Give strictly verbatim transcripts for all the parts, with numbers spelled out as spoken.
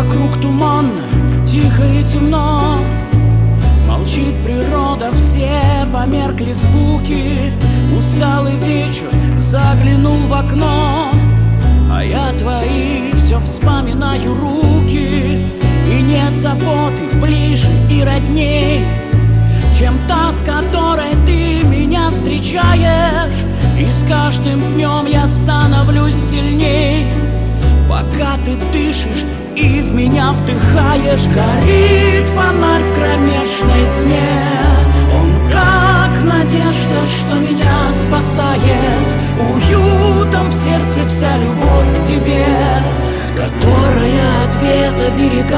Вокруг туманно, тихо и темно. Молчит природа, все померкли звуки. Усталый вечер заглянул в окно, а я твои все вспоминаю руки. И нет заботы ближе и родней, чем та, с которой ты меня встречаешь. И с каждым днем я становлюсь сильней, пока ты дышишь и в меня вдыхаешь. Горит фонарь в кромешной тьме, он как надежда, что меня спасает. Уютом в сердце вся любовь к тебе, которая от бед оберегает.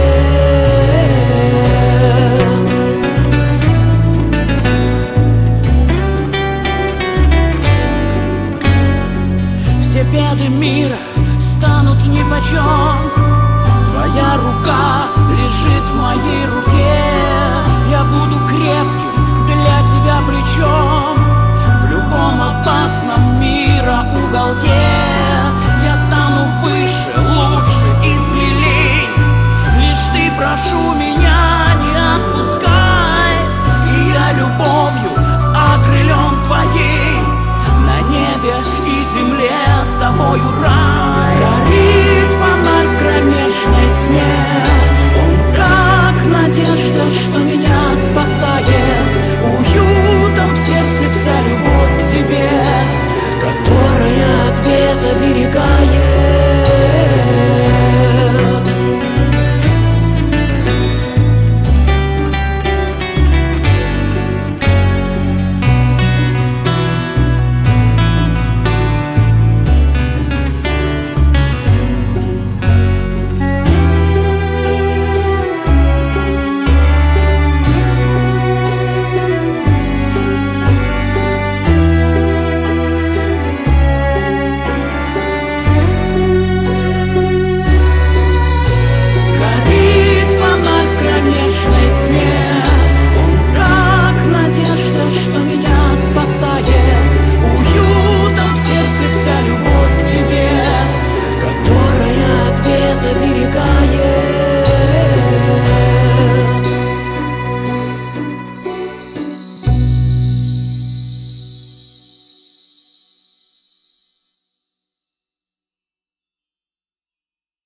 Все беды мира станут нипочем, твоя рука лежит в моей руке. Я буду крепким для тебя плечом в любом опасном мира уголке. Я стану выше, лучше и смелей, лишь ты, прошу меня, не отпускай. И я любовью окрылен твоей, на небе и земле с тобою рай. Горит фонарь в кромешной тьме, он как надежда, что меня